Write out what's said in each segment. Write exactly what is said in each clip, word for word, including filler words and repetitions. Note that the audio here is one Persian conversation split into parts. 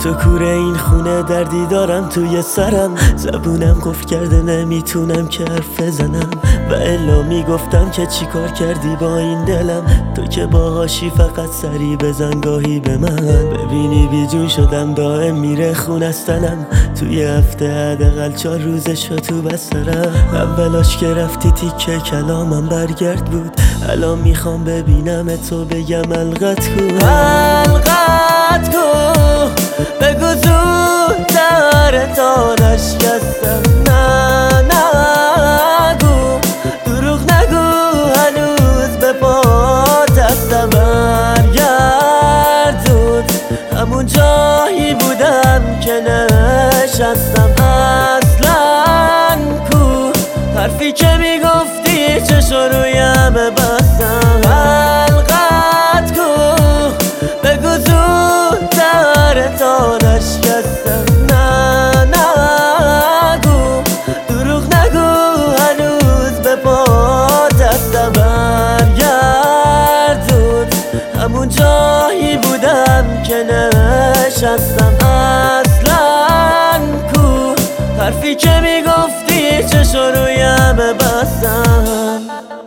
تو کوره این خونه دردی دارم توی سرم، زبونم قفل کرده نمیتونم که حرف بزنم. و الا میگفتم که چی کار کردی با این دلم، تو که باهاشی فقط سری بزن گاهی به من. ببینی بیجون شدم دائم میره خونستنم، توی هفته حداقل چهار روزش تو بسترم. اولاش که رفتی تیکه کلامم برگرد بود، الان میخوام ببینم تو بگم القت کو القت کو. بگو زودتر تا نشکستم، نه نگو دروغ نگو هنوز به پات هستم. برگرد زود همون جایی بودم که نشستم. اصلا کو حرفی که میگفتی چشو روی همه بستم. القت کو بگو زودتر تا نشکستم، نه نگو دروغ نگو هنوز به پات هستم. برگرد زود همون جایی بودم که نشستم. اصلا کو حرفی که میگفتی چشو روی همه بستم.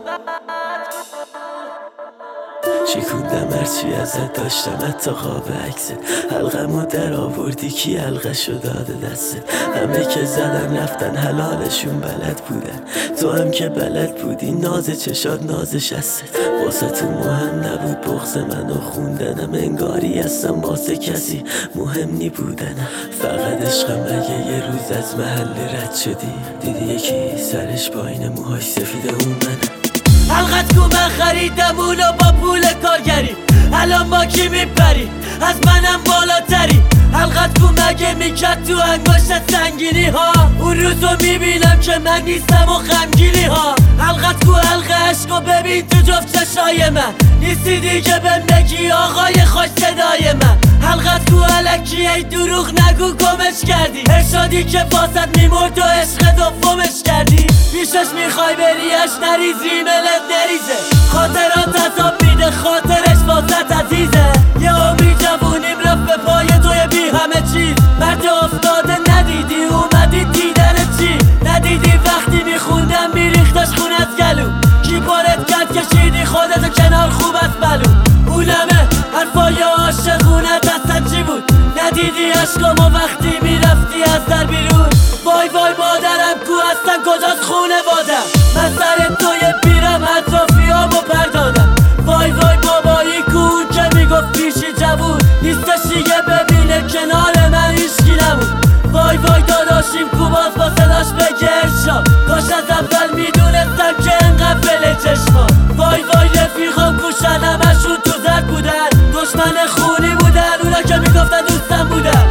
شکوندم هرچی ازت داشتم حتی خواب عکست، حلقمو در آوردی کی حلقشو داده دستت. همه که زدن رفتن حلالشون بلد بودن، تو هم که بلد بودی ناز چشاد نازش هستت. واسه تو مهم نبود بغض منو خوندنم، انگاری هستم واسه کسی مهم نی بودنم. فقط عشقم اگه یه روز از محل رد شدی، دیدی یکی سرش با این موهاش سفیده اون منم. حلقت کو من خریدم اونو با پول کارگری، الان با کی میپری از منم بالاتری. حلقت کو مگه میکرد تو انگشت سنگینی ها، اون روزو میبینم که من نیستم و غمگینی ها. حلقت کو حلقه عشقو ببین تو جفت چشای من، نیستی دیگه بهم بگی آقای خوش صدای من. حلقت کو الکی ای دروغ نگو گمش کردی، ارشادی که واسط میمرد و عشق دومش کردی. پیشش میخوای بریش نریزی ملت نریزه، خاطرات عذاب میده خاطرش واسط عزیزه. یه امید جوونیم رفت به پای توی بی همه چیز، مرد افتاده ندیدی اومدی دیدن چی. ندیدی وقتی میخوندم میریختش خون از گلو، کی پارت کرد کشیدی خودتو کنار خوب از بلو. اونمه حرفای عاشقونه دستت چی بود، ندیدی عشقامو وقتی میرفتی از در بیرون. وای وای مادرم کو هستن کجاست خونه بادم، من سر توی پیرم اطرافیامو پردادم. وای وای بابایی کو که میگفت پیشی جوون نیستش دیگه ببینه کنار من هیچکی نمون. وای وای داداشیم کو باز با صداش بگه ارشاد، کاش از اول میدونستم که انقدر فله چشما. وای وای رفیقام کوشن همشون تو زرد بودن، دشمن خونی بودن اونا که میگفتن دوستم بودن.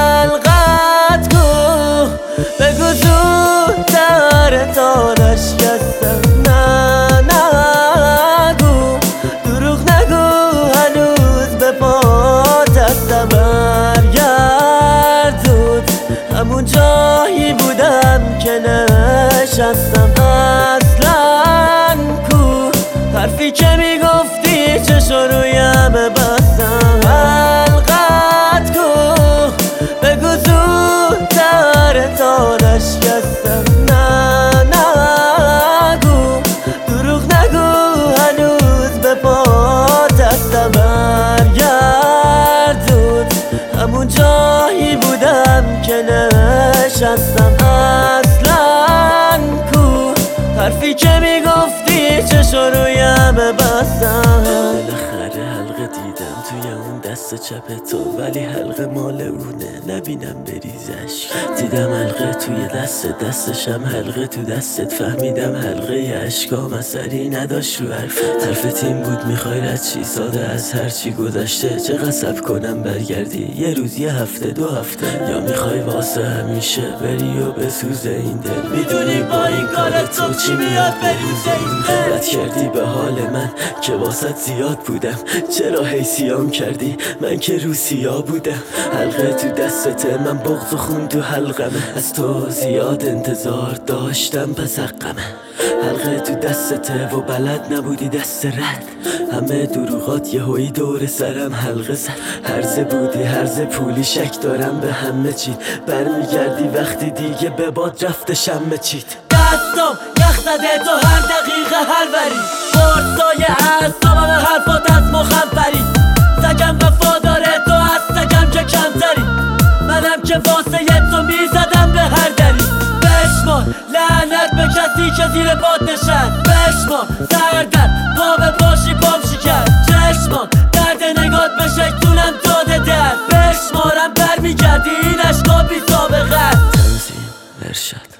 حلقت کو بگو زودتر تا نشکستم، نه نگو دروغ نگو هنوز به پات هستم. برگرد زود همون جایی بودم که نشستم. اصلا کو حرفی که میگفتی چشو روی همه بستم. حلقت کو بگو زودتر تا نشکستم، نه نگو دروغ نگو هنوز به پات هستم. برگرد زود همون جایی بودم که نشستم. اصلا کو حرفی که میگفتی چشو روی همه بستم. بالاخره حلقه دیدم توی اون دست چپ تو، ولی حلقه مال اونه نبینم بریزش. دیدم حلقه توی دست دستشم حلقه تو دستت، فهمیدم حلقه عشقام اثری نداشت رو حرفت. حرفت این بود میخوای رد چی ساده از هرچی گذشته، چه قصب کنم برگردی یه روز یه هفته دو هفته، یا میخوای واسه همیشه بری و بسوزه این دل. میدونی با این کارت تو چی میاد بروزه این دل. رد کردی به حال من که واسط زیاد بودم، چرا هی سیام کردی من که رو سیاه بودم. حلقه تو دستته من بغض و خون تو حلقمه، از تو زیاد انتظار داشتم پس حقمه. حلقه تو دستته و بلد نبودی دست رد. همه دروغات یه هوی دور سرم حلقه زد. هرزه بودی هرزه پولی شک دارم به همه چیت. برمیگردی وقتی دیگه به باد رفته شمه چیت. دستم یخ زده تو هر دقیقه هر وری برسای اعصابم حرفات از مخم پری. سگم وفاداره تو از سگم که کمتری. منم که واسه تو میزدم به هر دری. بشمار لعنت به کسی که زیر باد نشست. بشمار سردر پا به باشی پام شکست. چشمان درد نگات بشه تونم داده در. بشمارم برمیگردی این عشقا بی سابقه. تنظیم ارشاد